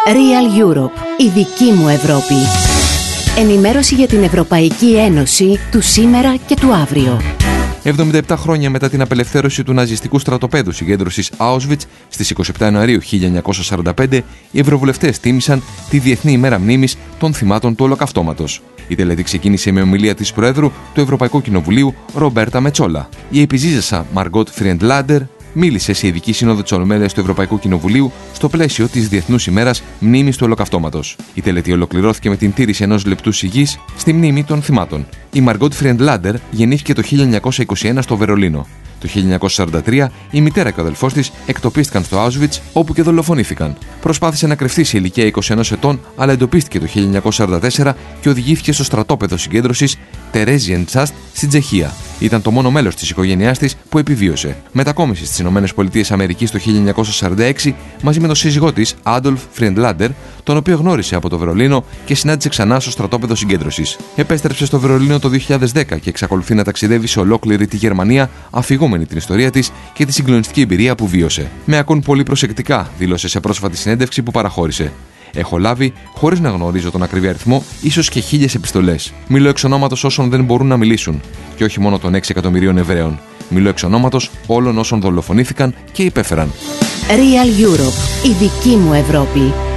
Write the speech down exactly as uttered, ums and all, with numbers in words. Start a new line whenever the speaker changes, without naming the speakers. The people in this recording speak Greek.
Real Europe, η δική μου Ευρώπη. Ενημέρωση για την Ευρωπαϊκή Ένωση του σήμερα και του αύριο.
εβδομήντα επτά χρόνια μετά την απελευθέρωση του ναζιστικού στρατοπέδου συγκέντρωσης Auschwitz στις είκοσι επτά Ιανουαρίου χίλια εννιακόσια σαράντα πέντε, οι ευρωβουλευτές τίμησαν τη Διεθνή ημέρα μνήμης των θυμάτων του Ολοκαυτώματος. Η τελετή ξεκίνησε με ομιλία της Προέδρου του Ευρωπαϊκού Κοινοβουλίου, Ρομπέρτα Μετσόλα. Η επιζήζασα Μαργκότ Φριεντλάντερ μίλησε σε ειδική σύνοδο της Ολομέλειας του Ευρωπαϊκού Κοινοβουλίου στο πλαίσιο της Διεθνούς ημέρας μνήμης του Ολοκαυτώματος. Η τελετή ολοκληρώθηκε με την τήρηση ενός λεπτού σιγής στη μνήμη των θυμάτων. Η Μαργκότ Φριεντλάντερ γεννήθηκε το χίλια εννιακόσια είκοσι ένα στο Βερολίνο. Το χίλια εννιακόσια σαράντα τρία η μητέρα και ο αδελφός της εκτοπίστηκαν στο Auschwitz, όπου και δολοφονήθηκαν. Προσπάθησε να κρυφτεί σε ηλικία είκοσι ενός ετών, αλλά εντοπίστηκε το χίλια εννιακόσια σαράντα τέσσερα και οδηγήθηκε στο στρατόπεδο συγκέντρωσης Τερέζιεντσάστ στην Τσεχία. Ήταν το μόνο μέλος της οικογένειάς της που επιβίωσε. Μετακόμισε στις Ηνωμένες Πολιτείες Αμερικής το χίλια εννιακόσια σαράντα έξι μαζί με τον σύζυγό της, Άντολφ Φριεντλάντερ, τον οποίο γνώρισε από το Βερολίνο και συνάντησε ξανά στο στρατόπεδο συγκέντρωσης. Επέστρεψε στο Βερολίνο το δύο χιλιάδες δέκα και εξακολουθεί να ταξιδεύει σε ολόκληρη τη Γερμανία, αφηγούμενη την ιστορία της και τη συγκλονιστική εμπειρία που βίωσε. Με ακούν πολύ προσεκτικά, δήλωσε σε πρόσφατη συνέντευξη που παραχώρησε. Έχω λάβει, χωρίς να γνωρίζω τον ακριβή αριθμό, ίσως και χίλιες επιστολές. Μιλώ εξ ονόματος όσων δεν μπορούν να μιλήσουν, και όχι μόνο των έξι εκατομμυρίων Εβραίων. Μιλώ εξ ονόματος όλων όσων δολοφονήθηκαν και υπέφεραν.
Real Europe, η δική μου Ευρώπη.